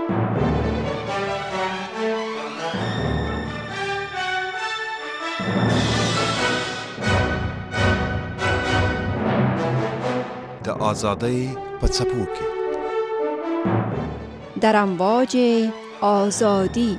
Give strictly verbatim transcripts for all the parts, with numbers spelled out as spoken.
د آزادۍ په څپو کې در امواج آزادی.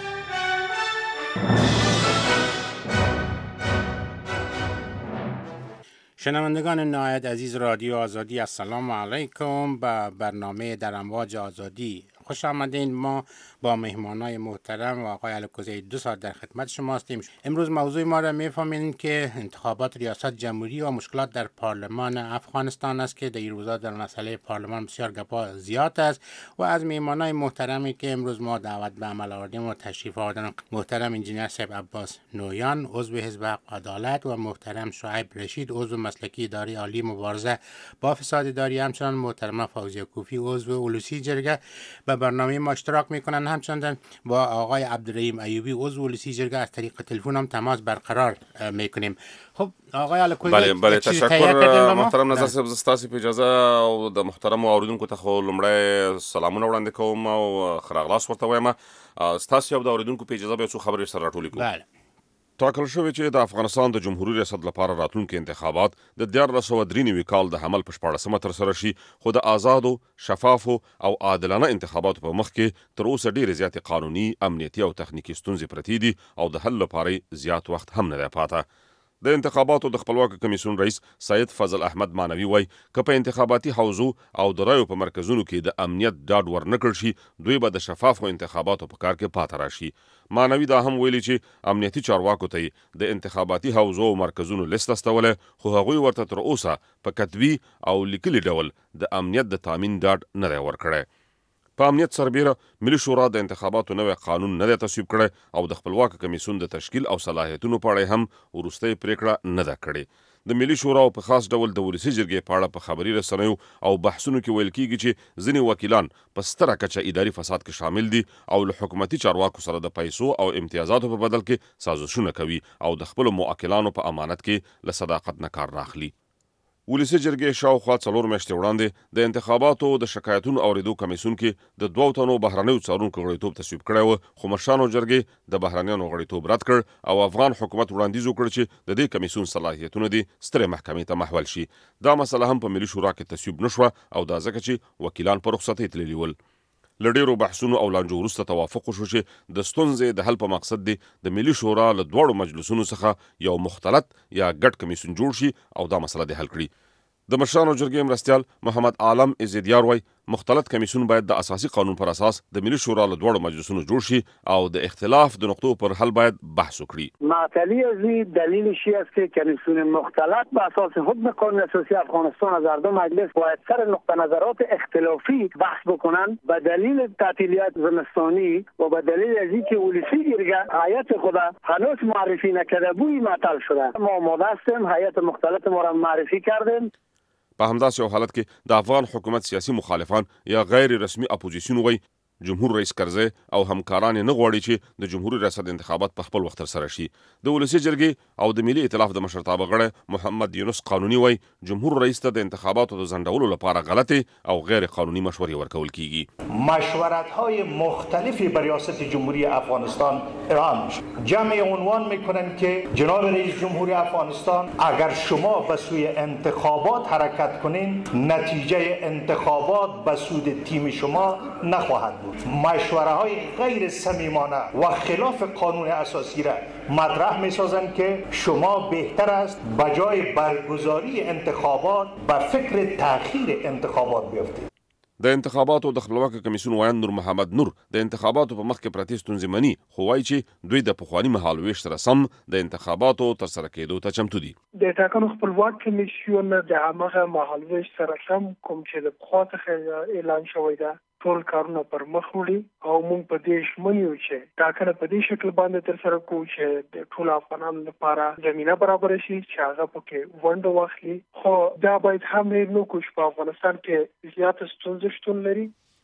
شنوندگان نهایت عزیز رادیو آزادی، السلام علیکم. به برنامه در امواج آزادی خوش آمدین. ما با مهمانای محترم و آقای الکوزی دو ساعت در خدمت شما هستیم. امروز موضوع ما را میفهمین که انتخابات ریاست جمهوری و مشکلات در پارلمان افغانستان است که در این روزا در مسئله پارلمان بسیار گپا زیاد است و از مهمانای محترمی که امروز ما دعوت به عمل آوردیم و تشریف آوردن محترم انجینیر صاحب عباس نویان عضو حزب حق و عدالت و محترم شعیب رشید عضو مسلکی اداره عالی مبارزه با فساد اداری، همچنان محترمه فوزیه کوفی عضو اولوسی جرگه به برنامه ما اشتراک میکنن. همچنان با آقای عبدالرحیم ایوبی عضو اولوسی جرگه از طریق تلفن هم تماس برقرار میکنیم. خب آقای الکوزی، بله بله تشکر محترم نظر صاحب. ستاسو په اجازه او د محترم اوریدونکو ته خو لمړی سلامونه وړاندې کوم او خراغلاس ورته وایم. ستاسو او د اوریدونکو په اجازه به څو خبرې سره راټولې کوم. بله. ټاکل شوی چې د افغانستان د جمهوریت ریاست لپاره راتلونکي انتخابات د دیارلس سوه درې نوي کال د حمل په شپاړسمه ترسره شي، خو د آزادو، شفافو او عادلانه انتخاباتو په مخ کې تر اوسه ډېرې زیاتې قانوني، امنیتي او تخنیکي ستونزې پرتې دي او د حل لپاره زیات وخت هم نه دی پاته. د انتخاباتو د خپلواکه کمیسیون رئیس سید فضل احمد مانوي وای که په انتخاباتي حوزو او د رایو په مرکزونو کې د امنیت ډاډ ورنکړ شي، دوی به د شفافو انتخاباتو په کار کې پاته راشي. مانوي دا هم ویلي چې امنیتي چارواکو ته د انتخاباتي حوزو او مرکزونو لیست استوله، خو هغوی ورته تر اوسه په کتبي او لیکلي ډول د امنیت د تامین ډاډ نه دی ورکړی. په امنیت سربیره ملي شورا د انتخاباتو نوی قانون نه دی تصویب کړی او د خپلواکه کمیسیون د تشکیل او صلاحیتونو په اړه هم وروستۍ پریکړه نه ده کړې. د ملي شورا په خاص ډول د ولسي جرګې په اړه په خبري رسنیو او بحثونو کې ویل کیږي چې ځینې وکیلان په ستره کچه اداري فساد کې شامل دي او له حکومتي چارواکو سره د پیسو او امتیازاتو په بدل کې سازشونه کوي او د خپلو موکلانو په امانت کې له صداقت نه کار نه اخلي. ولسي جرګې شاوخوا څلور میاشتې وړاندې د انتخاباتو د شکایتونو اوریدو کمیسیون کې د دوو تنو بهرنیو څارونکو غړیتوب تصویب کړی و، خو مشرانو جرګې د بهرنیانو غړیتوب رد کړ او افغان حکومت وړاندیز وکړ چې د دې کمیسیون صلاحیتونه دي سترې محکمې ته محول شي. دا مسله هم په ملي شورا کې تصویب نشوه او دا ځکه چې وکیلان په رخصتۍ تللي ول. له ډېرو بحثونو او لانجو وروسته توافق وشو چې د ستونزې د حل په مقصد دی د ملي شورا له دواړو مجلسونو څخه یو مختلط یا ګډ کمیسیون جوړ شي او دا مسله دې حل کړي. د مشرانو جرګې مرستیال محمد عالم ازیدیار وای مختلط کمیسیون باید د اساسي قانون پر اساس د ملي شورا له دواړو مجلسونو جوړ شي او د اختلاف د نقطو پر حل باید بحث وکړي. معطلی از دلیلش است که کمیسیون مختلط به اساس حکم قانون اساسی افغانستان از هر دو مجلس باید سر نقطه نظرات اختلافی بحث بکنن. به دلیل تعطیلات زمستانی و به دلیل از اینکه ولسی جرگه هیئت خود هنوز معرفی نکرده بوی معطل شده. ما آماده هستیم، هیئت مختلط ما را معرفی کردیم. په همداسې یو حالت کې د افغان حکومت سیاسي مخالفان یا غیر رسمي اپوزیسیون وای جمهور رئیس کرزی او همکاران نه غواړي چې د جمهوریت ریاست انتخابات په خپل وخت سره شي. د ولسي جرګې او د ملي ائتلاف د مشرتابه غړی محمد یونس قانوني وای جمهور رئیس ته د انتخاباتو د ځنډولو لپاره غلطي او غیر قانوني مشورې ورکول کیږي. مشورت‌های مختلفی بر ریاست جمهوری افغانستان ارائه می‌شود. جمع عنوان می‌کنند که جناب رئیس جمهوری افغانستان اگر شما به سوی انتخابات حرکت کنین نتیجه انتخابات به سود تیم شما نخواهد بود. مشوره های غیر صمیمانه و خلاف قانون اساسی را مطرح می سازند که شما بهتر است بجای برگزاری انتخابات به فکر تأخیر انتخابات بیفتید. د انتخاباتو د خپلواکه کمیسیون ویان نور محمد نور د انتخاباتو په مخ کې پرتې ستونزې مني، خو وایي چې دوی د پخواني مهال ویش سره سم د انتخاباتو ترسره کېدو ته چمتو دي. د ټاکنو خپلواک کمیسیون د هغه مهال ویش سره سم کوم چې د پخوا څخه اعلان شوی ده ټول کارونه پر مخ وړي او موږ په دې ژمن یو چې ټاکنه په دې شکل باندې ترسره کوو چې د ټول افغانانو لپاره زمینه برابر شي چې هغه پکې ونډه واخلي. خو دا باید هم هېر نه کړو چې په افغانستان کې زیات ستونزې شتون لري.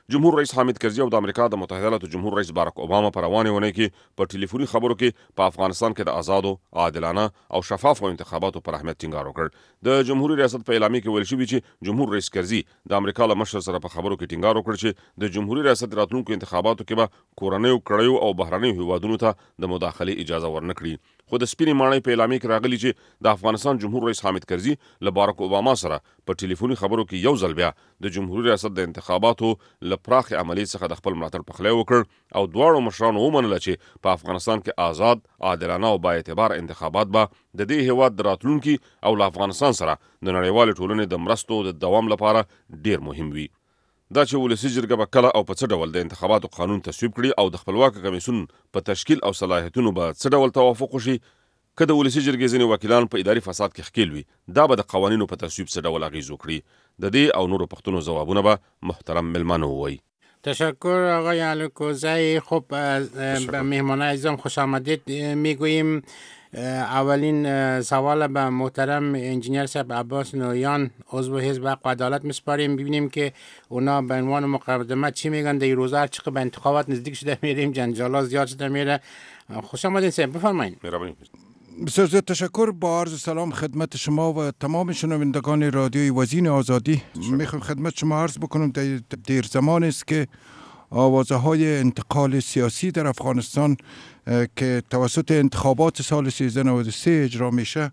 جمهور رئیس حامد کرزي او د امریکا د متحده ایالاتو جمهور رئیس باراک اوباما په روانې اونۍ کې په ټلیفوني خبرو کې په افغانستان کې د آزادو، عادلانه او شفافو انتخاباتو پر اهمیت ټینګار وکړ. د جمهوریت ریاست په اعلامیه کې ویل شوي چې جمهور رئیس کرزي د امریکا له مشر سره په خبرو کې ټینګار وکړ چې د جمهوریت ریاست راتلونکو انتخاباتو کې به کورنیو کړیو او بهرنیو هیوادونو ته د مداخلې اجازه ورنکړي. خو د سپینې ماڼۍ په اعلامیه کې راغلي چې د افغانستان جمهور رئیس حامد کرزي له باراک اوباما سره په ټلیفوني خبرو کې یو ځل بیا د جمهوریت ریاست د انتخاباتو له پراخې عملیې څخه د خپل ملاتړ پخلی وکړ او دواړو مشرانو ومنله چې په افغانستان کې آزاد، عادلانه او با اعتبار انتخابات به د دې هیواد د راتلونکي او له افغانستان سره د نړیوالې ټولنې د مرستو د دوام لپاره ډیر مهم وي. دا چې ولسي جرګه به کله او په څه ډول د انتخاباتو قانون تصویب کړي او د خپلواکه کمیسیون په تشکیل او صلاحیتونو به څه ډول توافق وشي، که د ولسي جرګې ځینې وکیلان په اداري فساد کې ښکیل وي، دا به د قوانینو په تصویب څه ډول اغیز وکړي. د دې او نورو پوښتنو ځوابونه به محترم ملمانو ووایي. تشکر آقای الکوزی. خب به مهمانان عزیزم خوش آمدید میگوییم. اولین سوال به محترم انجینیر صاحب عباس نوریان عضو حزب حق و عدالت میسپاریم، ببینیم که اونا به عنوان مقدمه چی میگن. در این روزها چقدر به انتخابات نزدیک شده میریم، جنجالات زیاد شده میره. خوش آمدید صاحب، بفرمایید. بسیار زیاد تشکر. با عرض سلام خدمت شما و تمام شنوندگان رادیوی وزین آزادی. میخوام خدمت شما عرض بکنم دیر زمان است که آوازه های انتقال سیاسی در افغانستان که توسط انتخابات سال سیزده نود و سه اجرا میشه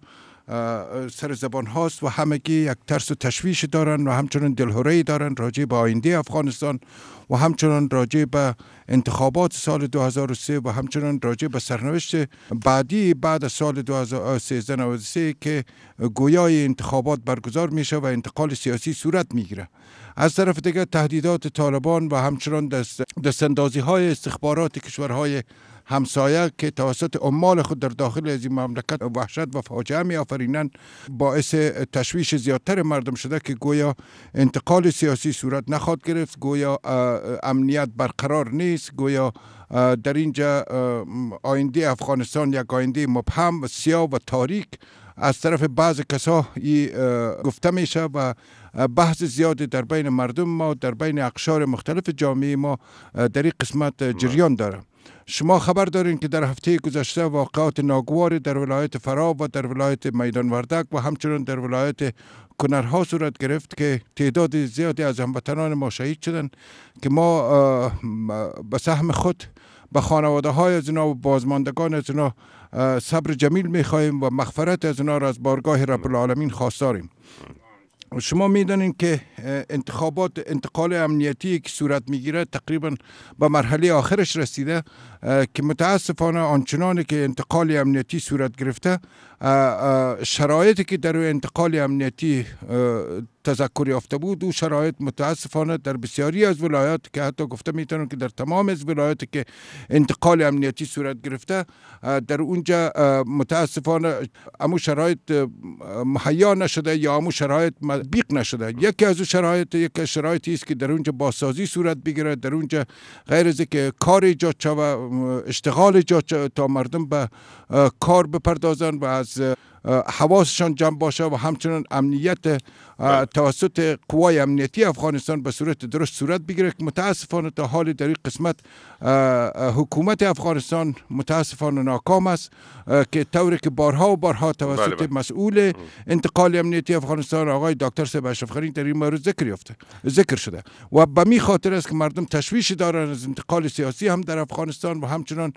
سر زبان هاست و همگی یک ترس و تشویش دارن و همچنان دلهوری دارن راجع به آینده افغانستان و همچنان راجع به انتخابات سال دو هزار و سه و همچنان راجع به سرنوشت بعدی بعد از سال سیزده نود و سه که گویای انتخابات برگزار میشه و انتقال سیاسی صورت میگیره. از طرف دیگر تهدیدات طالبان و همچنان دست دستاندازی های استخبارات کشورهای همسایه که توسط عمال خود در داخل از این مملکت وحشت و فاجعه می آفرینند باعث تشویش زیادتر مردم شده که گویا انتقال سیاسی صورت نخواهد گرفت، گویا امنیت برقرار نیست، گویا در اینجا آینده افغانستان یک آینده مبهم و سیاه و تاریک از طرف بعض کسا گفته میشه و بحث زیادی در بین مردم ما، در بین اقشار مختلف جامعه ما در این قسمت جریان داره. شما خبر دارین که در هفته گذشته واقعات ناگواری در ولایت فراه و در ولایت میدان وردک و همچنین در ولایت کنرها صورت گرفت که تعداد زیادی از هموطنان ما شهید شدند که ما به سهم خود به خانواده های از اینا و بازماندگان از اینا صبر جمیل میخواهیم و مغفرت از اینا را از بارگاه رب العالمین خواستاریم. شما میدانید که انتخابات انتقال امنیتی که صورت میگیره تقریبا به مرحله آخرش رسیده که متاسفانه آنچنانی که انتقال امنیتی صورت گرفته شرایطی که در انتقال امنیتی تذکر یافته بود و شرایط متاسفانه در بسیاری از ولایات که حتی گفته میتونم که در تمام از ولایاتی که انتقال امنیتی صورت گرفته در اونجا متاسفانه امو شرایط مهیا نشده یا امو شرایط تطبیق نشده. یکی از شرایط یک شرایطی است که در اونجا بازسازی صورت بگیره، در اونجا غیر از که کار ایجاد شود، اشتغال ایجاد شود تا مردم به کار بپردازن و از حواسشان جمع باشه و همچنین امنیت توسط قوای امنیتی افغانستان به صورت درست صورت بگیره که متاسفانه تا حال در این قسمت حکومت افغانستان متاسفانه ناکام است که طوری که بارها و بارها توسط بله بله. مسئول انتقال امنیتی افغانستان آقای دکتر صاحب اشرف غنی در این مورد ذکر یافته ذکر شده و به می خاطر است که مردم تشویش دارن از انتقال سیاسی هم در افغانستان و همچنان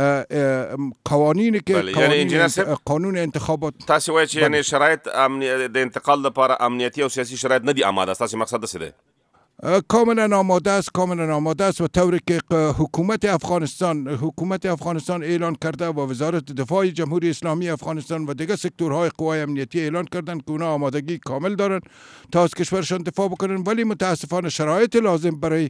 قوانینی که بله. قوانین یعنی قانون انتخابات تاسو وایي چې یعنی شرایط د انتقال لپاره امنیتي او سیاسي شرایط نه دي آماده. تاسو مقصد څه دی؟ کاملا آماده است، کاملا آماده است و طوری که حکومت افغانستان حکومت افغانستان اعلان کرده و وزارت دفاع جمهوری اسلامی افغانستان و دیگر سکتورهای قوای امنیتی اعلان کردند که اونا آمادگی کامل دارن تا از کشورشان دفاع بکنن، ولی متاسفانه شرایط لازم برای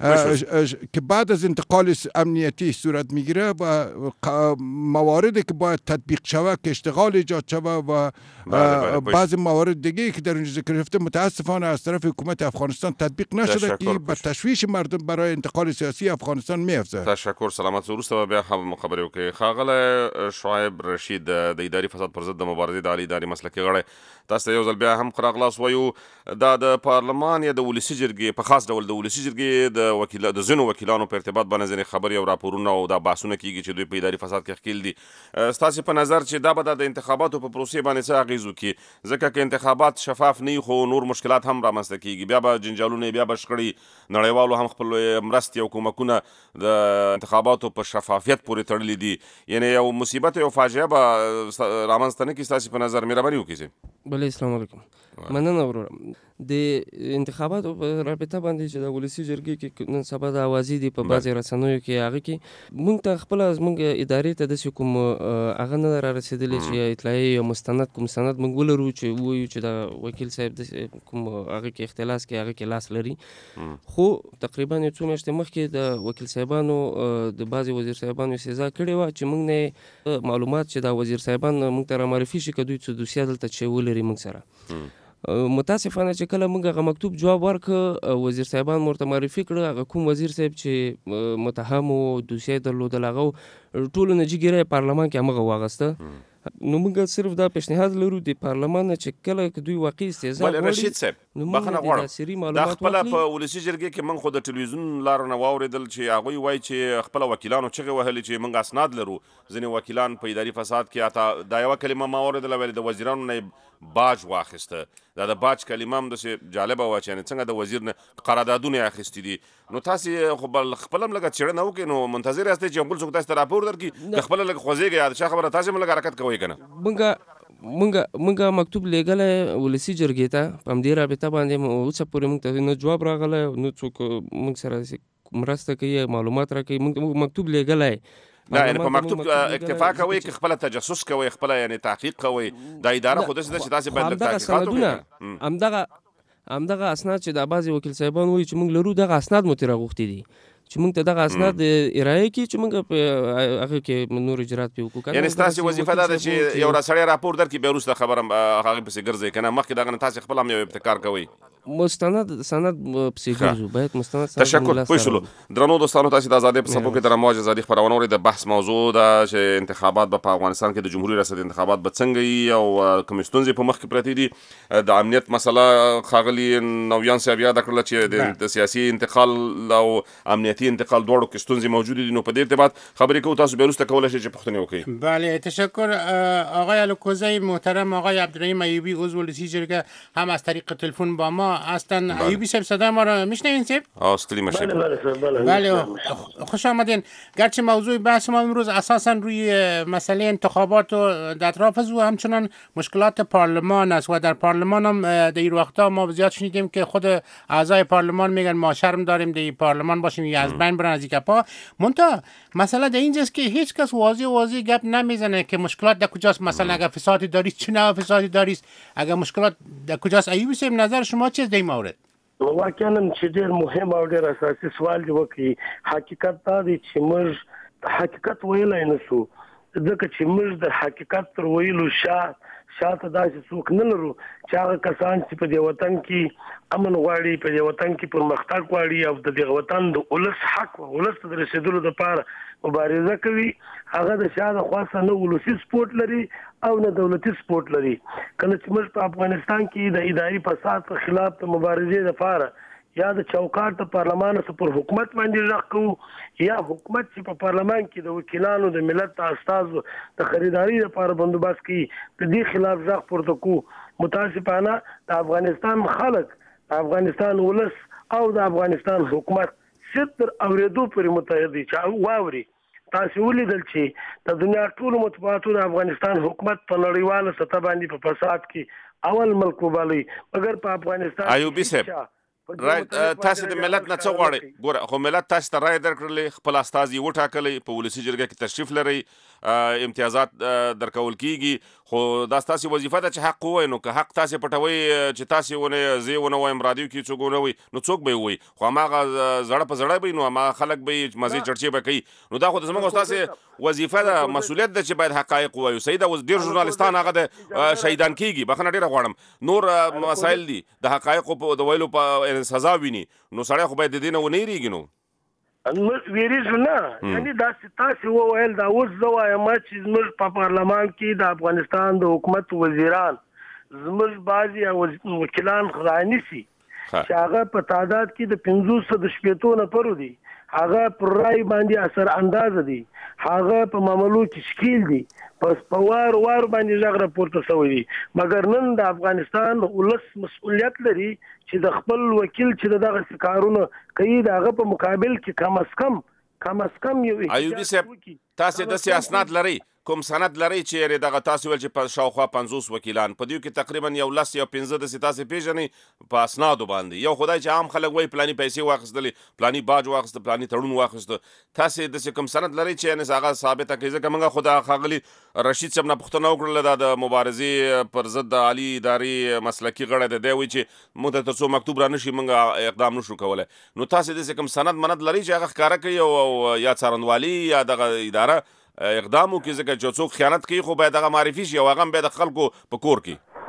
که بعد از انتقال امنیتی صورت میگیره و مواردی که باید تطبیق شود که اشتغال ایجاد شود و بعضی موارد دیگه که در اینجا ذکر شده متاسفانه از طرف حکومت افغانستان تطبیق تطبیق نشده که به تشویش مردم برای انتقال سیاسی افغانستان میافزه. تشکر. سلامت وروسته بیا هم خبرې وکړي. ښاغلی شعیب رشید د اداري فساد پر ضد د مبارزې د عالی اداري مسلکي غړی، تاسو ته یو ځل بیا هم راغلاست وایو دا د پارلمان یا د ولسي جرګې په خاص ډول د ولسي جرګې د وکیل د ځینو وکیلانو په ارتباط باندې ځینې خبرې او راپورونه او دا بحثونه کیږي چې دوی په اداري فساد کې ښکیل دي. ستاسې په نظر چې دا به د انتخاباتو په پروسې باندې څه اغېز وکړي؟ ځکه که انتخابات شفاف نه وي خو نور مشکلات هم رامنځته کیږي، بیا به جنجالونه، بیا به شخړې، نړیوالو هم خپل مرستې او کومکونه د انتخاباتو په شفافیت پورې تړلي دي. یعنې یو مصیبت او فاجعه به رامنځته نه کړي ستاسې په نظر؟ مهرباني وکړئ. بله السلام علیکم. مننه وروره. د انتخاباتو په رابطه باندې چې د ولسي جرګې کې نن سبا د اوازې دي په بعضې رسنیو کې، هغه کې موږ ته خپله زموږ ادارې ته داسې کوم هغه نه ده رارسېدلی چې اطلاعیې یا مستند کوم سند موږ ولرو چې ووایو چې د وکیل صاحب داسې کوم هغه کې اختلاس کې هغه کې لاس لري. خو تقریبا یو څو میاشتې مخکې د وکیل صاحبانو د بعضې وزیر صاحبانو استهزا کړې وه چې موږ نه معلومات چې دا وزیر صاحبان موږ ته رامعرفي شي که دوی څه دوسیه دلته چې ولري موږ سره. متاسفانه چې کله موږ هغه مکتوب جواب ورکړ، وزیر صاحبان ورته معرفي کړه، هغه کوم وزیر صاحب چې متهم و دوسیه یې درلودل هغه ټولو نه جګیره پارلمان کې همغه واغسته. نو موږ صرف دا پیشنهاد لرو د پارلمان نه چې کله که دوی واقعي استهزا غواړي. رشید صاحب بخښنه غواړم، دا خپله په ولسي جرګې کې موږ خو د ټلویزیون لارو نه واورېدل چې هغوی وایي چې خپله وکیلانو چغې وهلې چې موږ اسناد لرو. ځینې وکیلان په اداري فساد کې حتی دا یوه کلمه ما واورېدله، ویل د وزیرانو نه باج واخیسته. دا د باج کلمه هم داسې جالبه وه چې یعنې څنګه د وزیر نه قراردادونه یې اخیستي دي. نو تاسې خو به خپله هم لږه څېړنه وکړئ، نو منتظر یاستئ چې بل څوک تاسې ته راپور درکړي که خپله لږ خوځېږئ یا د چا خبره تاسې هم لږ حرکت کوئ که نه؟ مونږ مونږ مکتوب لیږلی ولسي جرګې ته، په همدې رابطه باندې اوسه پورې مونږ ته نه جواب راغلی، نه څوک مونږ سره مرسته کوي، معلومات راکوي. مونږ مکتوب لیږلی نه، یعنې په مکتوب اکتفا کوئ که خپله تجسس کوئ، خپله یعنې تحقیق کوئ؟ دا اداره خو داسې ده چې تاسې باید لږ تحقیقات وکړئ. همدغه همدغه اسناد چې دا بعضې وکیل صاحبان وایي چې موږ لرو، دغه اسناد مو ترې راغوښتي دي چې موږ ته دغه اسناد ارائه کړي چې موږ په هغه کې نور اجرات پرې وکړو. یعنې ستاسې وظیفه دا ده چې یو سړی راپور درکړي، بیا وروسته خبره هغې پسې ګرځئ که نه، مخکې دغه نه تاسې خپل هم یو ابتکار کوئ. مستند سند پسې ګرځو، باید مستند سند. تشکر. پوه شولو. درنو دوستانو، تاسې د ازادۍ په څپو کې د امواج ازادي خپرونه اورئ. د بحث موضوع ده چې انتخابات به په افغانستان کې د جمهوري ریاست انتخابات به څنګه وي او کومې ستونزې په مخ کې پرتې دي. د امنیت مسله ښاغلي نویان صاحب یاده کړله چې د سیاسي انتقال او امنیتي انتقال دواړو کې ستونزې موجودې دي. نو په دې ارتباط خبرې کوو، تاسو بیا وروسته کولی شئ چې پوښتنې وکړئ. بله تشکر. آقای الکوزی محترم، آقای عبدالرحیم ایوبی عضو ولسی جرګه هم از طریق تلفن با ما هستند. ایوبی صاحب صدای ما را میشنوین صاحب؟ آه ستلی مشید. بله بله بله خوش آمدین. گرچه موضوع بحث ما امروز اساسا روی مسئله انتخابات و در اطراف از و همچنان مشکلات پارلمان است و در پارلمان هم در این وقتا ما زیاد شنیدیم که خود اعضای پارلمان میگن ما شرم داریم در پارلمان باشیم یا از بین برن از این گپا. منتها مسئله در اینجاست که هیچ کس واضح واضح گپ نمیزنه که مشکلات در کجاست. مثلا اگر فسادی دارید چه نوع فسادی دارید، اگر مشکلات در کجاست. ایوبی صاحب نظر شما چیست در این مورد؟ واقعا چې ډېر مهم او ډېر اساسي سوال دی وکړي. حقیقت دا دی چې موږ حقیقت ویلای نه شو، ځکه چې موږ د حقیقت تر ویلو شا شاته داسې څوک نه لرو چې هغه کسان چې په دې وطن کې امن غواړي، په دې وطن کې پرمختګ غواړي او د دې وطن د ولس حق ولس ته د رسېدلو لپاره مبارزه کوي، هغه د شاده خاصه نه ولسی سپورت لري او نه دولتي سپورت لري. کله چې موږ په افغانستان کې د اداري فساد په خلاف د مبارزې لپاره یا د چوکاټ د پارلمان پر حکومت باندې ځخ کوو یا حکومت چې په پارلمان کې د وکیلانو د ملت استازو د خریداري لپاره بندوبست کوي، د دې خلاف ځخ پورته کوو. متاسفانه د افغانستان خلک، د افغانستان ولس او د افغانستان حکومت ستر اوریدو پورې متحد دي چې واوري. تاسو ولیدل چې د دنیا ټول مطبوعاتو د افغانستان حکومت په نړیواله سطح باندې په فساد کې اول ملک وبالي، مګر په افغانستان ایوبی صاحب رای تاسو د ملت نه څه غواړئ؟ ګوره خو ملت تاسو ته رای درکړلې، خپل استازي وټاکلی، په ولسي جرګه کې تشریف لرئ، امتیازات درکول کیږي، خو دا ستاسو وظیفه ده چې حق ووایي. نو که حق تاسو پټوي چې تاسو ونه زه ونه وایم رادیو کې څوک ونه وي نو څوک به وي، خو هغه زړه په زړه به نو هغه خلک به مزي چرچې به کوي. نو دا خو زموږ تاسو وظیفه ده، مسؤلیت ده چې باید حقایق ووایو. صحیح ده. اوس ډیر ژورنالستان هغه د شهیدان کیږي، بخنه ډیره غواړم، نور مسایل دي د حقایق په د ویلو په سزا ویني، نو سړی خو باید د دې نه ونه یریږي. نو ویریږو نه، یعنی دا تاسو وویل دا اوس زه وایم چې زموږ په پارلمان کې د افغانستان د حکومت وزیران زموږ بعضې وکیلان رانیسي چې هغه په تعداد کې د پنځوس سوه د شپېتو نفرو دي، هغه پر رای باندې اثر اندازه دي، هغه په معاملو کې شکیل دي، پس په وار وار باندې غږ راپورته شوی دی. مګر نن د افغانستان ولس مسؤلیت لري چې د خپل وکیل چې دغه کارونه کوي د هغه په مقابل کې کم از کم کم از کم یو ایوبي صاحب تاسو د سیاست لري کوم سند لري چې دغه تاسو ول چې په شاوخوا پنځوس وکیلان په دې کې تقریبا یو لس یا پنځه د ستاسو پیژنې په اسنادو باندې یو خدای چې عام خلک وای پلاني پیسې واخیستلې، پلاني باج واخیست، پلاني تړون واخیست، تاسو د کوم سند لري چې نه هغه ثابته کوي؟ ځکه موږ خدا خاغلی رشید صاحب نه پوښتنه وکړله د مبارزې پر ضد د عالی اداري مسلکی غړی د دی وی چې موږ ته څو مکتوب را نشي موږ اقدام نشو کولای. نو تاسو د کوم سند مند لري چې هغه ښکارا کوي او یا څارنوالي یا دغه اداره اقدامو کې ځکه چې څوک خیانت کوي خو باید هغه معرفي شي او هغه باید د خلکو په کور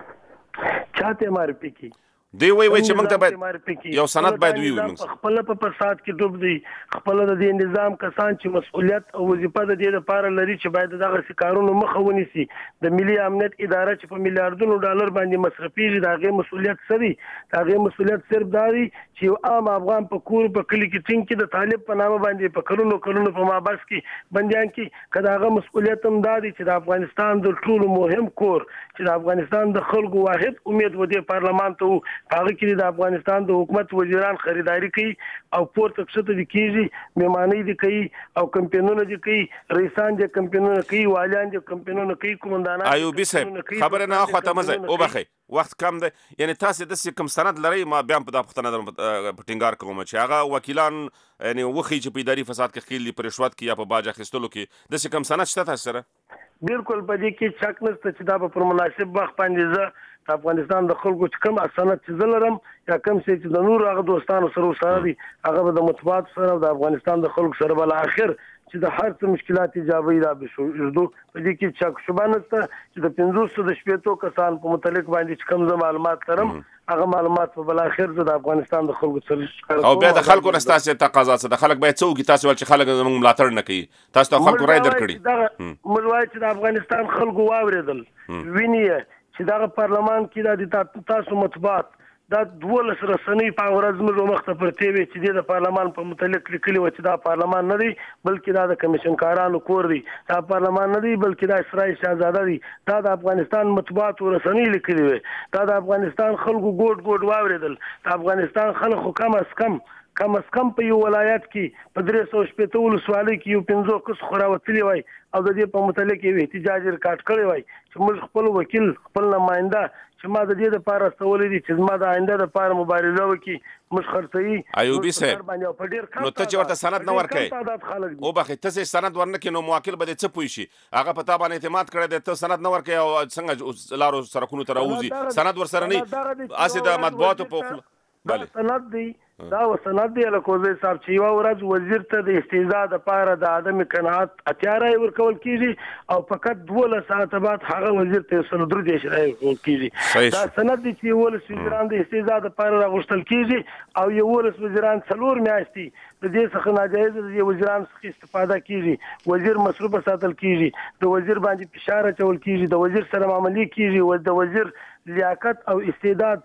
کې چاته معرفي کی دی وی وی چې موږ ته باید یو سند باید وي موږ خپل په فساد کې ډوب دي، خپل د دې نظام کسان چې مسؤلیت او وظیفه د دې لپاره لري چې باید دغه کارونو مخه ونیسي. د ملي امنیت اداره چې په میلیارډونو ډالر باندې مصرفيږي د هغه مسؤلیت سری د هغه مسؤلیت صرف داري چې یو عام افغان په کور په کلی کې ټینګ کې د طالب په نامه باندې په کلونو کلونو په مابس کې بنديان کې کله هغه مسؤلیت هم داري چې د افغانستان د ټولو مهم کور چې د افغانستان د خلکو واحد امید و دې پارلمان ته هغه کې د افغانستان د حکومت وزیران خریداري کوي او پورته کښته دي کیږي، میمانی دي کوي او کمپینونه دي کوي، رئیسان دي کمپینونه کوي، والیان دي کمپینونه کوي، کومندانان. ایوبي صاحب خبره نه خواته مزه او بخي وخت کم دی، یعنی تاسو د کوم سند لري؟ ما بیا په پښتنه په ټینګار کوم چې هغه وکیلان یعنی وخی چې په اداري فساد کې خېل په رشوت کې یا په باج اخیستلو کې د کوم سند شته تاسو سره؟ بالکل په دې کې شک نشته چې دا په مناسب وخت باندې زه د افغانستان د خلکو چې کوم اسناد چې زه لرم یا کوم څه چې د نور هغه دوستانو سره سره دي هغه به د مطبوعات سره د افغانستان د خلکو سره بل اخر چې د هر څه مشکلات ایجابي را بشو په دې کې شک شوبه نشته چې د پنځوس د شپېتو کسان په متعلق باندې چې کوم زه معلومات لرم هغه معلومات په بل اخر د افغانستان د خلکو سره او بیا د خلکو نستاسه تقاضا څه د خلک باید څوک تاسو ول چې خلک زموږ ملاتړ نه کوي تاسو ته خلکو رای درکړي موږ وایو چې د افغانستان خلکو واوریدل ویني چې دغه پارلمان کې د تاسو مطبوعات دا دولس رسنۍ په ورځ موږ مخته پرتې وي چې د پارلمان په متعلق لیکلي و چې دا پارلمان نه دی بلکې دا د کمیشن کارانو کور دی، دا پارلمان نه دی بلکې دا اسرائیل شاهزاده دی، دا د افغانستان مطبوعات او رسنۍ لیکلي وي، دا د افغانستان خلکو ګوډ ګوډ واوریدل، د افغانستان خلکو کم از کم کم از کم په یو ولایت کې په درې سوه شپېته ولسوالۍ کې یو پنځه کس خو راوتلي وای او د دې په متعلق یو احتجاج ریکارډ کړی وای چې موږ خپل وکیل خپل نماینده چې ما د دې لپاره استولې دي چې ما د آینده لپاره مبارزه وکړي موږ خرڅوي. ایوبي صاحب نو ته چې ورته سند نه ورکړې او بخې ته سند ورنکې نو موکل به دې څه پوي شي هغه په تا باندې اعتماد کړی دی ته سند نه ورکړې او څنګه لارو سرکونو ته راوځي سند ورسره نه اسې د مطبوعاتو په بله سند دی دا وسند دی لکوزی صاحب چې یو ورځ وزیر ته د استیزا د پاره د عدم قناعت اتیا رای ورکول کیږي او فقط دولس ساعت بعد هغه وزیر ته سل درې دیش رای ورکول کیږي. دا سند دی چې ولس وزیران د استیزا د پاره راغوښتل کیږي او یو ولس وزیران څلور میاشتې د دې څخه ناجایز د وزیران څخه استفاده کیږي، وزیر مصروف ساتل کیږي، د وزیر باندې فشار اچول کیږي، د وزیر سره معاملې کیږي او د وزیر لیاقت او استعداد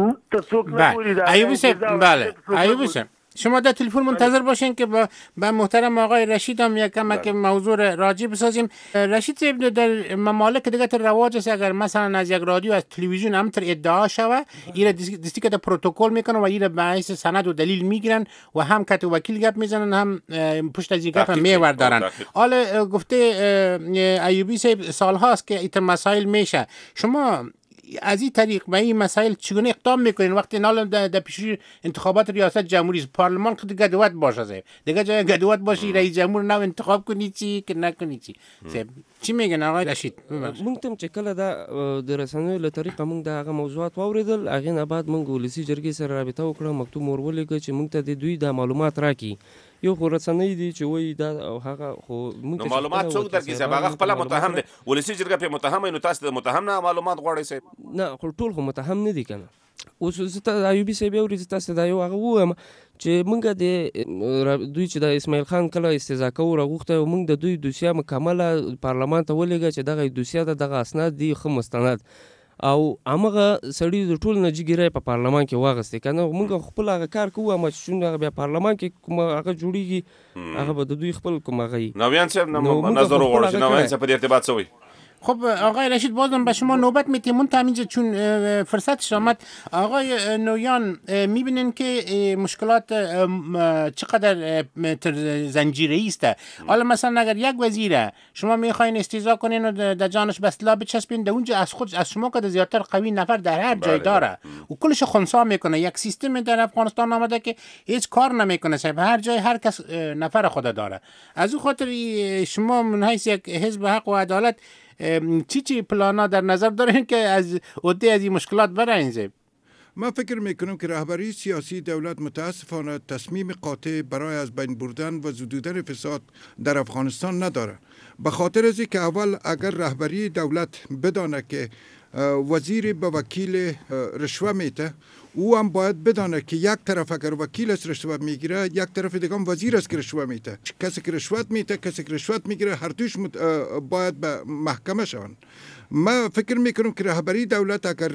بله ایوبی صاحب بله ایوبی صاحب شما در تلفن منتظر باشین که با, با محترم آقای رشید هم یک کمک موضوع راجع بسازیم. رشید صاحب در ممالک دیگه تر رواج است اگر مثلا از یک رادیو از تلویزیون هم تر ادعا شوه ایره دستی که پروتکل میکنن و ایره بحث سند و دلیل میگیرن و هم کت وکیل گپ میزنن هم پشت از گپ هم میور دارن. حالا گفته ایوبی صاحب سالهاست که ایت مسائل میشه، شما از این طریق به این مسائل چگونه اقدام میکنین وقتی نال در پیش انتخابات ریاست جمهوری پارلمان خود گدوات باشه صاحب دیگه جای گدوات باشی رئیس جمهور نو انتخاب کنی چی که نکنی چی صاحب چی میگن آقای رشید مونږ ته چې کله دا د رسنیو له طریقه مونږ د هغه موضوعات واوریدل هغه نه بعد مونږ ولسی جرګې سره رابطه وکړه مکتوب ورولېږه چې مونږ ته د دوی د معلومات راکړي یو خو رسنۍ دي چې وایي دا هغه خو مونږ معلومات څوک درکې صاحب هغه خپل متهم دی ولسی جرګه په متهم نو تاسو د متهم نه معلومات غواړئ صاحب نه خو ټول خو متهم نه دي کنه اوس زه ته ایوبي صاحب یو ورځ تاسو دا یو هغه وایم چې مونږ د دوی چې د اسماعیل خان کله استضاء کوو راغوښته مونږ د دوی دوسیه مکمله پارلمان ته ولېږه چې دغه دوسیه د دغه اسناد دي ښه مستند او هغه سړی د ټول نه جګیره په پارلمان کې واغستې کنه مونږ خپل هغه کار کوو اما چې څنګه بیا پارلمان کې کوم هغه جوړیږي هغه به د دوی خپل کوم هغه نویان صاحب نظر وغواړو چې نویان صاحب په ارتباط څه وایي خب آقای رشید بازم به شما نوبت میتیم من همینجا چون فرصتش آمد آقای نویان میبینین که مشکلات چقدر زنجیره‌ای است حالا مثلا اگر یک وزیره شما میخواین استیضاح کنین و در جانش بسلا بچسبین در اونجا از خود از شما که زیادتر قوی نفر در هر جای داره و کلش خنثی میکنه یک سیستم در افغانستان آمده که هیچ کار نمیکنه صاحب هر جای هر کس نفر خود داره از اون خاطر شما من حیث یک حزب حق و عدالت چی چی پلانا در نظر دارین که از عهده از این مشکلات برین زیب؟ من فکر میکنم که رهبری سیاسی دولت متاسفانه تصمیم قاطع برای از بین بردن و زدودن فساد در افغانستان نداره به خاطر از که اول اگر رهبری دولت بدانه که وزیر به وکیل رشوه میته او هم باید بدانه که یک طرف اگر وکیل است رشوه میگیره یک طرف دیگه هم وزیر است که رشوه میته کسی که رشوت میته کسی که رشوت میگیره هر دوش باید به محکمه شون من فکر میکنم که رهبری دولت اگر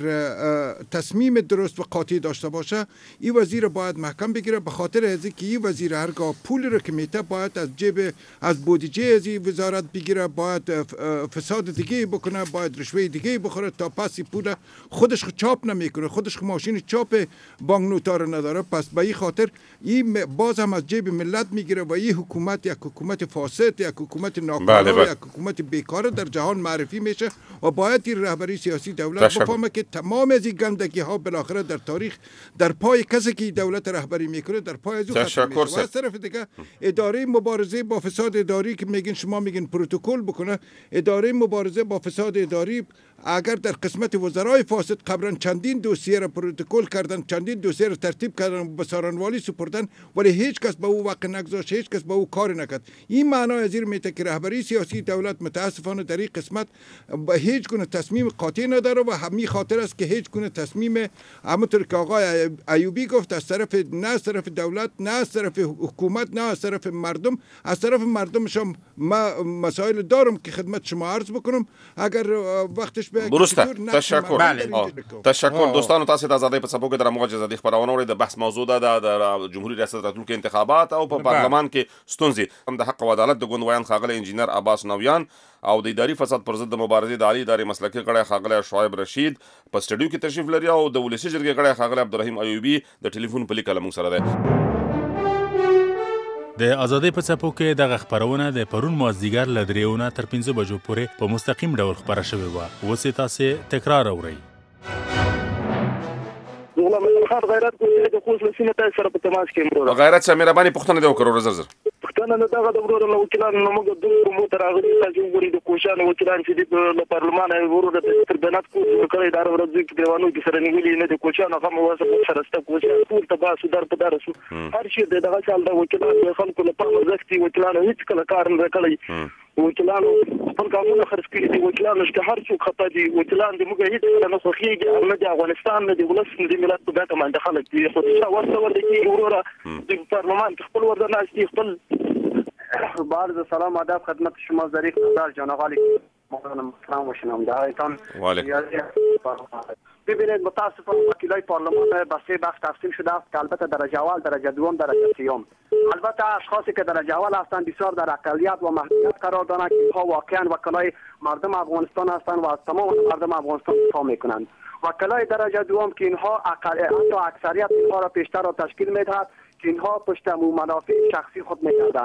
تصمیم درست و قاطع داشته باشه این وزیر باید محکم بگیره به خاطر از اینکه این وزیر هرگاه پول رو که میته باید از جیب از بودجه از این وزارت بگیره باید فساد دیگه بکنه باید رشوه دیگه بخوره تا پس پول خودش چاپ نمیکنه خودش ماشین چاپ بانک نوتار نداره پس به این خاطر این باز هم از جیب ملت میگیره و این حکومت یک حکومت فاسد یک حکومت ناکار یک حکومت بیکار در جهان معرفی میشه و باید این رهبری سیاسی دولت بفهمه که تمام از این گندگی ها بالاخره در تاریخ در پای کسی که دولت رهبری میکنه در پای از او ختم میشه و از طرف دیگه اداره مبارزه با فساد اداری که میگین شما میگین پروتکل بکنه اداره مبارزه با فساد اداری اگر در قسمت وزرای فاسد قبلا چندین دوسیه را پروتکل کردن چندین دوسیه را ترتیب کردن به سارنوالی سپردن ولی هیچ کس به او وقت نگذاشت هیچ کس به او کار نکرد این معنای از این میته که رهبری سیاسی دولت متاسفانه در این قسمت به هیچ گونه تصمیم قاطع نداره و همین خاطر است که هیچ گونه تصمیم همونطور که آقای ایوبی گفت از طرف نه از طرف دولت نه از طرف حکومت نه از طرف مردم از طرف مردمش هم ما مسائل دارم که خدمت شما عرض بکنم اگر وقتش به درسته تشکر تشکر دوستانو تاسو د آزادۍ په څپو کې د رمغه جزادي خبرونه اورئ د بحث موضوع ده د جمهوریت ریاست راتلونکي انتخابات او په پارلمان کې ستونزې هم د حق او عدالت د ګوندویان خاغلی انجینر عباس نویان او د اداري فساد پر ضد د مبارزې د عالی ادارې مسلکي غړی خاغلی شعیب رشید په سټډیو کې تشریف لري او د ولسی جرګې غړی خاغلی عبدالرحیم ایوبی د ټلیفون په لیکه لمون سره ده د آزادۍ په څپو کې دغه خبرونه د پرون مازدیګر له درېونه تر پنځه بجو پورې په مستقیم ډول خبره شوې وه اوس یې تاسې تکرار اورئ غیرت د خوست له سیمې تاسو سره په تماس کې مرور غیرت صاحب مهرباني پوښتنه دې وکړو زر زر پښتنه نه دغه د ورور له وکیلانو نو موږ د مو تر هغه چې وګوري د کوشانو وکیلان چې د پارلمان ورور د تر بنات کو کړی دا ورځ کې دیوانو کې سره نیولې نه د کوشانو هم واسه سره ست کوشانو ټول ته باسو در په درسو هر شي دغه چال د وکیلانو خلکو له پامه ځکتي وکیلانو هیڅ کله کار نه کړی وکیلانو خپل کارونه خرڅ کړي دي وکیلانو چې هر څوک خطا دي وکیلان د موږ هیڅ نه خوښيږي نه د افغانستان نه د ولس د ملت په ګټه باندې خلک دي خو څه ورته ورته وروره د پارلمان خپل ورته نه خپل بعد سلام آداب خدمت شما ظریف نظر جناب علی محترم سلام و شنام دعایتان ببینید متاسفانه وکیلای پارلمان به سه بخش تقسیم شده است که البته درجه اول درجه دوم درجه سیوم البته اشخاصی که درجه اول هستند بسیار در اقلیت و محدودیت قرار دارند که اینها واقعا وکلای مردم افغانستان هستند و از تمام مردم افغانستان دفاع میکنند وکلای درجه دوم که اینها حتی اکثریت اینها را پیشتر را تشکیل میدهد که اینها پشت منافع شخصی خود میکردند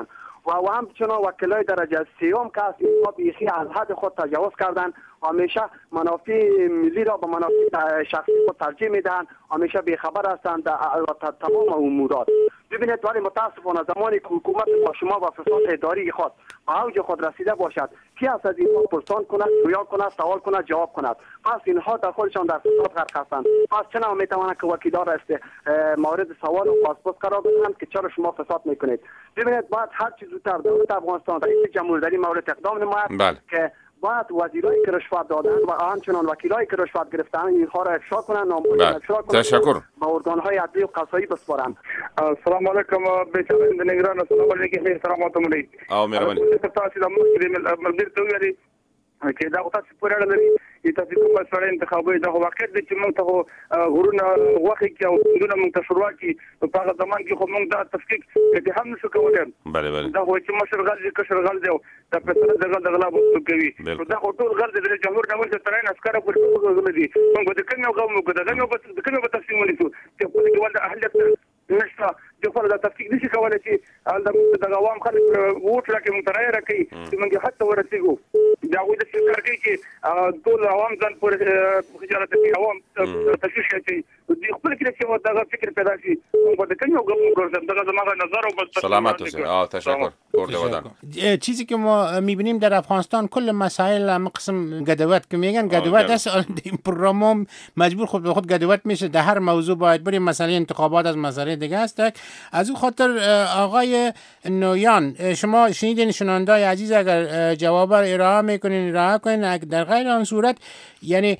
و و همچنان وکلای درجه سیوم که از اینها بیخی از حد خود تجاوز کردن، همیشه منافع ملی را به منافع شخصی خود ترجیح میدن، همیشه بیخبر هستند از تمام امورات. ببینید ولی متاسفانه زمانی که حکومت با شما و فساد اداری خود به اوج خود رسیده باشد، کی از از اینها پرسان کند، جویا کند، سوال کند، جواب کند؟ پس اینها در خودشان در فساد غرق هستند. پس چرا میتوانند که وکیلان را مورد سوال و پاسپورت قرار بدهند که چرا شما فساد میکنید؟ ببینید باید هر چیز زودتر دولت افغانستان رئیس جمهور در این مورد اقدام نماید که باید وزیرایی که رشوت دادن و همچنان وکیلایی که رشوت گرفتن اینها را افشا کنند، نامبر افشا کنند، تشکر با ارگان‌های عدلی و قضایی بسپارند. السلام علیکم بیچاره نگران السلام علیکم احترامات ملي او مهرباني تاسو د مخکې ملګری ته ویلي چې دا تاسو پورې اړه لري چې تاسو کوم مسله انتخابي د واقعیت د چې موږ ته غرونه وخت کې او دونه موږ ته شروع کی په هغه زمان کې خو موږ دا تفکیک کې هم نشو کولای. بله بله دا خو چې مشر غل دي کشر غل دی دا په څه دغه د غلا بوتو کوي دا خو ټول غل د جمهور نوښت تر ترين اسکر په ټول غل دي موږ د کوم یو غو موږ د کوم په د کوم په تفصیل ونیسو چې په دې ول اهلیت نشته د خپل د تفکیک نشي کولای چې د عوام خلک ووټ راکې موږ ترای راکې چې موږ حتی ورسېګو دا وایي د څه کوي چې ټول عوام ځان پورې خجالت کوي عوام تشویش کوي د خپل کې چې دا فکر پیدا شي موږ د کوم یو غو موږ دغه زموږ نظر او بس سلامت اوسه. آ تشکر کرده ودان. چیزی که ما میبینیم در افغانستان کل مسائل هم قسم گدوت که میگن گدوت است. این پروگرام هم مجبور خود به خود گدوت میشه، در هر موضوع باید بریم. مسئله انتخابات از مسئله دیگه است. از اون خاطر آقای نویان شما شنیدین شنوندای عزیز اگر جواب ارائه میکنین ارائه کنین، در غیر آن صورت یعنی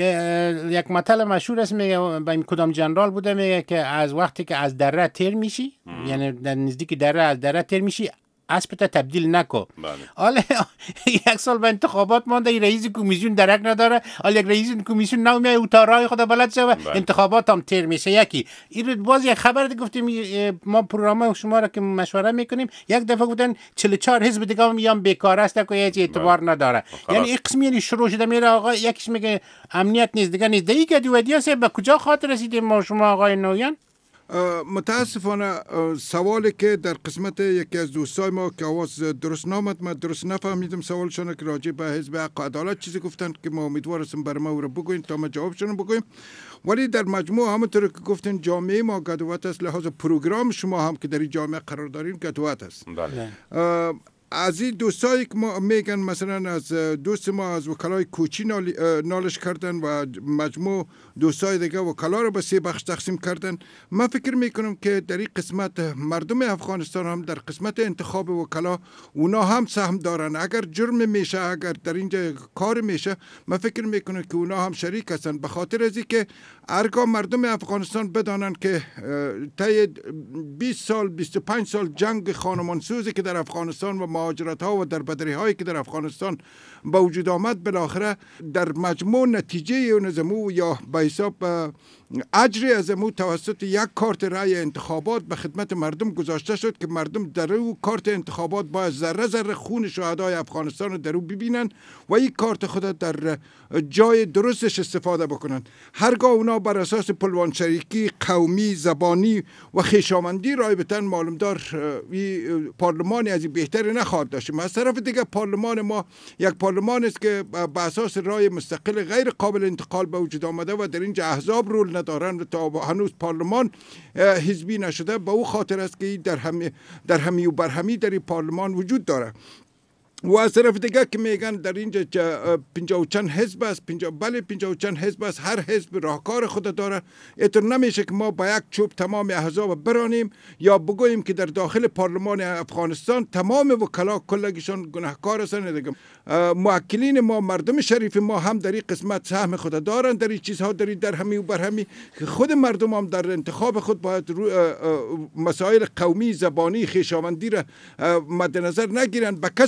یک مطلب مشهور است میگه با کدام جنرال بوده میگه که از وقتی که از دره تیر میشی یعنی در نزدیک دره از دره تیر میشی اسبت تبدیل نکو. حالا یک سال به انتخابات مانده، رئیس کمیسیون درک نداره، حالا یک رئیس کمیسیون نمیاد او تارای خود بلد شه و انتخابات هم تیر میشه. یکی این باز یک خبر گفتیم ما پروگرام شما را که مشوره میکنیم یک دفعه گفتن چهل و چهار حزب دیگه میان بیکار است که هیچ اعتبار نداره. یعنی این قسمی یعنی شروع شده میره آقا یکیش میگه امنیت نیست دیگه نیست. دیگه که دیودیا سه به کجا خاطر رسیدیم ما شما آقای نویان؟ متاسفانه سوالی که در قسمت یکی از دوستای ما که آواز درست نامد، من درست نفهمیدم سوالشون که راجع به حزب حق و عدالت چیزی گفتن که ما امیدوار هستیم برای ما رو بگوین تا ما جوابشون بگویم. ولی در مجموع همونطور که گفتین جامعه ما گدوت است، لحاظ پروگرام شما هم که در این جامعه قرار دارین گدوت است. بله. از این دوستایی که ما میگن مثلا از دوست ما از وکلای کوچی نالش کردن و مجموع دوستای دیگه وکلا رو به سه بخش تقسیم کردن، من فکر میکنم که در این قسمت مردم افغانستان هم در قسمت انتخاب وکلا اونا هم سهم دارن. اگر جرم میشه، اگر در اینجا کار میشه، من فکر میکنم که اونا هم شریک هستن، به خاطر از اینکه هرگاه مردم افغانستان بدانن که طی بیست سال بیست و پنج سال جنگ خانمانسوزی که در افغانستان و مهاجرت ها و در بدری هایی که در افغانستان با وجود آمد، بالاخره در مجموع نتیجه اون زمو یا به حساب اجری از امو توسط یک کارت رای انتخابات به خدمت مردم گذاشته شد که مردم در او کارت انتخابات باید ذره ذره خون شهدای افغانستان رو در او ببینن و این کارت خود در جای درستش استفاده بکنن. هرگاه اونا بر اساس پلوان شریکی قومی، زبانی و خویشاوندی رای بتن، معلوم دار پارلمانی از بهتری نخواهد داشتیم. از طرف دیگه پارلمان ما یک پارلمان است که به اساس رای مستقل غیر قابل انتقال به وجود آمده و در اینجا احزاب رول ندارن و تا هنوز پارلمان حزبی نشده. به او خاطر است که در همی در همی و برهمی در این پارلمان وجود داره. و از طرف دیگه که میگن در اینجا پنجاه و چند حزب است، پنجاه بله پنجاه و چند حزب است، هر حزب راهکار خود داره. اینطور نمیشه که ما با یک چوب تمام احزاب برانیم یا بگوییم که در داخل پارلمان افغانستان تمام وکلا کلگیشان گناهکار هستند. دیگه موکلین ما، مردم شریف ما هم در این قسمت سهم خود دارن، در این چیزها، در در همی و برهمی که خود مردم هم در انتخاب خود باید مسائل قومی، زبانی، خویشاوندی را مد نظر نگیرن، به کسی رای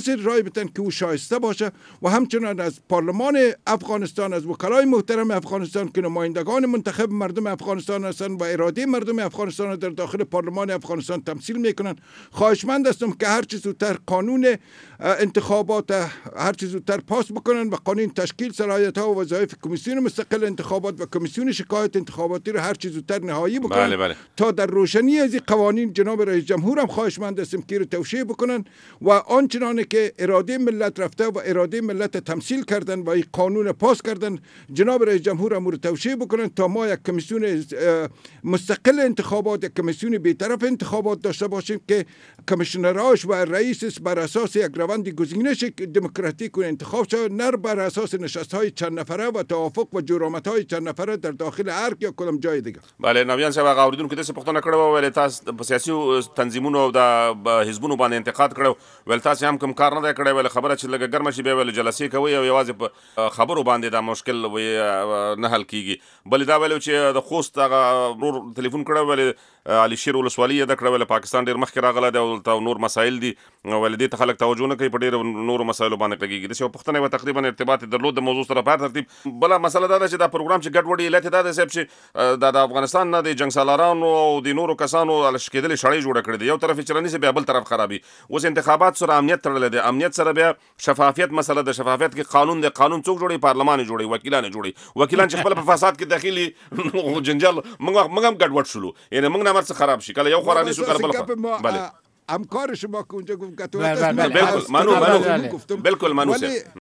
مرتبطاً که او شایسته باشه و همچنان از پارلمان افغانستان، از وکلای محترم افغانستان که نمایندگان منتخب مردم افغانستان هستند و اراده مردم افغانستان در داخل پارلمان افغانستان تمثیل میکنن، خواهشمند هستم که هر چه زودتر قانون انتخابات هر چه زودتر پاس بکنن و قانون تشکیل صلاحیت ها و وظایف کمیسیون مستقل انتخابات و کمیسیون شکایت انتخاباتی رو هر چه زودتر نهایی بکنن. بله بله. تا در روشنی از این قوانین جناب رئیس جمهور هم خواهشمند هستم که رو توشیح بکنن و آنچنانی که اراده ملت رفته و اراده ملت تمثیل کردن و این قانون پاس کردن، جناب رئیس جمهور هم رو توشیح بکنن تا ما یک کمیسیون مستقل انتخابات، یک کمیسیون بی‌طرف انتخابات داشته باشیم که کمیشنراش و رئیسش بر اساس یک روند گزینش دموکراتیک و انتخاب شود، نه بر اساس نشست‌های چند نفره و توافق و جرامت‌های چند نفره در داخل ارگ یا کدام جای دیگه. بله نویان صاحب هغه اوریدونکو داسې پوښتنه کړې وه، ویل تاسو په سیاسي تنظیمونو او د حزبونو باندې انتقاد کړی، ویل تاسو هم کوم کار نه دی کړی، ویل خبره چې لږه ګرمه شي بیا ویل جلسې کوئ او یوازې په خبرو باندې دا مشکل نه حل کیږي. بلې دا ویل چې د خوست هغه نور ټلیفون کړی، ویل علي شیر ولسوالي یې د کړه، ویل پاکستان ډېر مخکې راغلی دی او نور مسایل دي، ویل دې ته خلک توجه نه کوي، په ډېرو نورو مسایلو باندې غږېږي. داسې یوه پوښتنه وه تقریبا ارتباط یې درلود د موضوع سره په هر ترتیب. بله مسله دا ده چې دا پروګرام چې ګډوډ علت یې دا دی صاحب چې دا د افغانستان نه د جنګ سالارانو او د نورو کسانو هلش کېدلې شړۍ جوړه کړې ده، یو طرف یې چې رانیسي بیا بل طرف خرابي. اوس انتخابات سره امنیت تړلی دی، امنیت سره بیا شفافیت مسله ده، شفافیت کې قانون دی، قانون څوک جوړوي؟ پارلمان یې جوړوي، وکیلان یې جوړوي. وکیلان چې خپله په فساد کې داخلي جنجال موږ هم ګډوډ شولو، یعنې موږ نه مرڅ خراب شي، کله یو خوا رانیسو کله بل. بله همکار شما که اونجا گفت بالکل منو منو بالکل منو